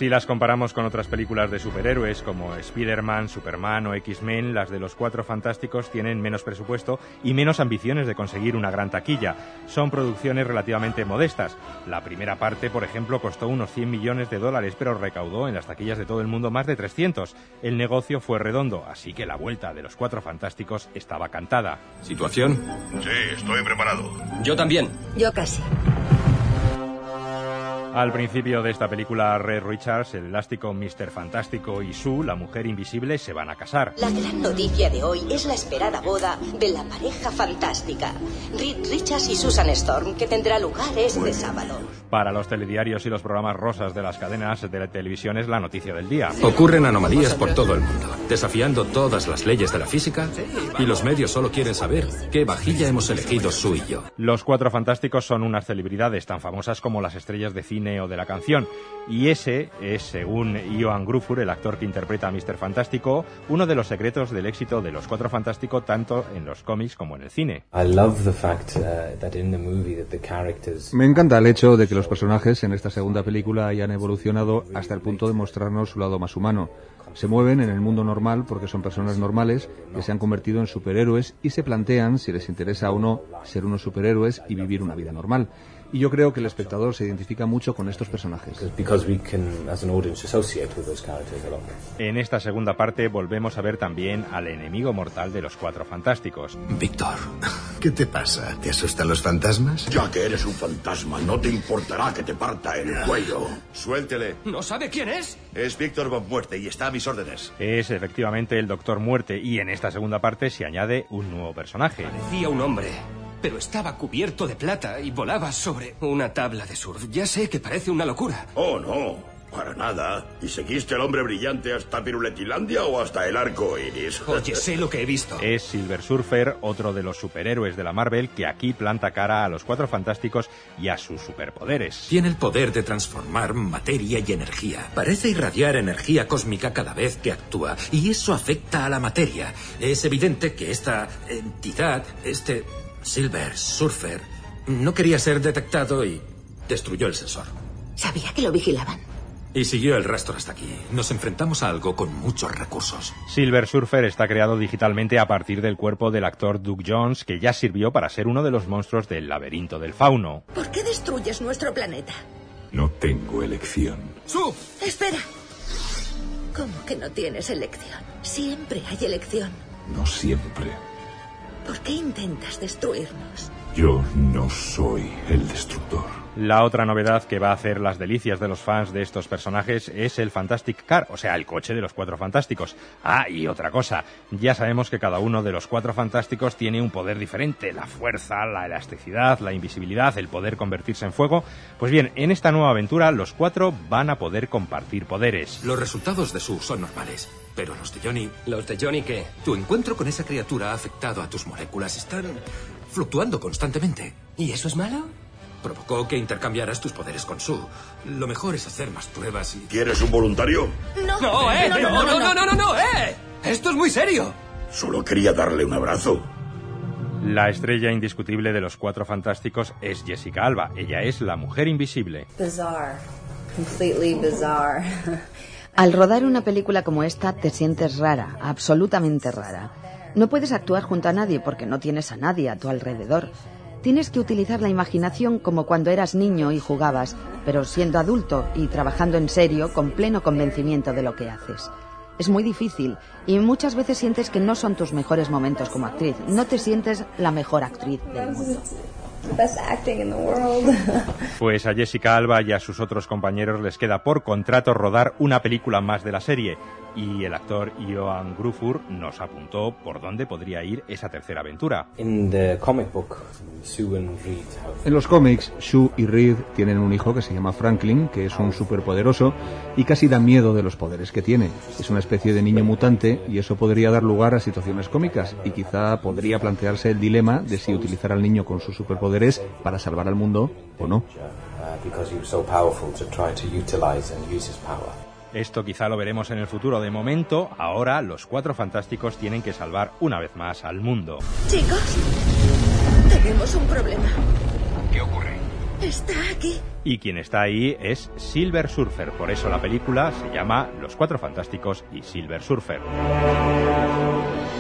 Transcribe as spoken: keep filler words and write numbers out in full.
Si las comparamos con otras películas de superhéroes como Spider-Man, Superman o X-Men, las de los Cuatro Fantásticos tienen menos presupuesto y menos ambiciones de conseguir una gran taquilla. Son producciones relativamente modestas. La primera parte, por ejemplo, costó unos cien millones de dólares, pero recaudó en las taquillas de todo el mundo más de trescientos. El negocio fue redondo, así que la vuelta de los Cuatro Fantásticos estaba cantada. ¿Situación? Sí, estoy preparado. Yo también. Yo casi. Al principio de esta película, Reed Richards, el elástico míster Fantástico y Sue, la mujer invisible, se van a casar. La gran noticia de hoy es la esperada boda de la pareja fantástica, Reed Richards y Susan Storm, que tendrá lugar este sábado. Para los telediarios y los programas rosas de las cadenas de televisión es la noticia del día. Ocurren anomalías por todo el mundo, desafiando todas las leyes de la física, y los medios solo quieren saber qué vajilla hemos elegido Sue y yo. Los Cuatro Fantásticos son unas celebridades tan famosas como las estrellas de cine o de la canción, y ese es, según Ioan Gruffudd, el actor que interpreta a míster Fantástico, uno de los secretos del éxito de los Cuatro Fantásticos tanto en los cómics como en el cine. Me encanta el hecho de que los personajes en esta segunda película hayan evolucionado hasta el punto de mostrarnos su lado más humano. Se mueven en el mundo normal porque son personas normales que se han convertido en superhéroes y se plantean si les interesa o no ser unos superhéroes y vivir una vida normal. Y yo creo que el espectador se identifica mucho con estos personajes. En esta segunda parte volvemos a ver también al enemigo mortal de los Cuatro Fantásticos. Víctor, ¿qué te pasa? ¿Te asustan los fantasmas? Ya que eres un fantasma, no te importará que te parta el cuello. Suéltele. ¿No sabe quién es? Es Víctor Von Muerte y está a mis órdenes. Es efectivamente el Doctor Muerte, y en esta segunda parte se añade un nuevo personaje. Parecía un hombre, pero estaba cubierto de plata y volaba sobre una tabla de surf. Ya sé que parece una locura. Oh, no, para nada. ¿Y seguiste al hombre brillante hasta Piruletilandia o hasta el arco iris? Oye, sé lo que he visto. Es Silver Surfer, otro de los superhéroes de la Marvel, que aquí planta cara a los Cuatro Fantásticos y a sus superpoderes. Tiene el poder de transformar materia y energía. Parece irradiar energía cósmica cada vez que actúa, y eso afecta a la materia. Es evidente que esta entidad, este Silver Surfer, no quería ser detectado y destruyó el sensor. Sabía que lo vigilaban. Y siguió el rastro hasta aquí. Nos enfrentamos a algo con muchos recursos. Silver Surfer está creado digitalmente a partir del cuerpo del actor Doug Jones, que ya sirvió para ser uno de los monstruos del laberinto del fauno. ¿Por qué destruyes nuestro planeta? No tengo elección. ¡Sub! Espera. ¿Cómo que no tienes elección? Siempre hay elección. No siempre. ¿Por qué intentas destruirnos? Yo no soy el destructor. La otra novedad que va a hacer las delicias de los fans de estos personajes es el Fantastic Car, o sea, el coche de los Cuatro Fantásticos. Ah, y otra cosa, ya sabemos que cada uno de los Cuatro Fantásticos tiene un poder diferente, la fuerza, la elasticidad, la invisibilidad, el poder convertirse en fuego. Pues bien, en esta nueva aventura los cuatro van a poder compartir poderes. Los resultados de Sue son normales, pero los de Johnny... ¿Los de Johnny qué? Tu encuentro con esa criatura ha afectado a tus moléculas, están fluctuando constantemente. ¿Y eso es malo? Provocó que intercambiaras tus poderes con Sue. Lo mejor es hacer más pruebas y... ¿Quieres un voluntario? No, no, eh, no, no, no, no, no, no, no, no, eh. Esto es muy serio. Solo quería darle un abrazo. La estrella indiscutible de los Cuatro Fantásticos es Jessica Alba. Ella es la mujer invisible. Bizarre. Completely bizarre. Al rodar una película como esta te sientes rara, absolutamente rara. No puedes actuar junto a nadie porque no tienes a nadie a tu alrededor. Tienes que utilizar la imaginación como cuando eras niño y jugabas, pero siendo adulto y trabajando en serio con pleno convencimiento de lo que haces. Es muy difícil y muchas veces sientes que no son tus mejores momentos como actriz. No te sientes la mejor actriz del mundo. Best acting in the world. Pues a Jessica Alba y a sus otros compañeros les queda por contrato rodar una película más de la serie, y el actor Ioan Gruffudd nos apuntó por dónde podría ir esa tercera aventura. En los cómics, Sue y Reed tienen un hijo que se llama Franklin, que es un superpoderoso y casi da miedo de los poderes que tiene. Es una especie de niño mutante y eso podría dar lugar a situaciones cómicas, y quizá podría plantearse el dilema de si utilizar al niño con sus superpoderes para salvar al mundo o no. Esto quizá lo veremos en el futuro. De momento, ahora los Cuatro Fantásticos tienen que salvar una vez más al mundo. Chicos, tenemos un problema. ¿Qué ocurre? está aquí? Y quien está ahí es Silver Surfer, por eso la película se llama Los Cuatro Fantásticos y Silver Surfer.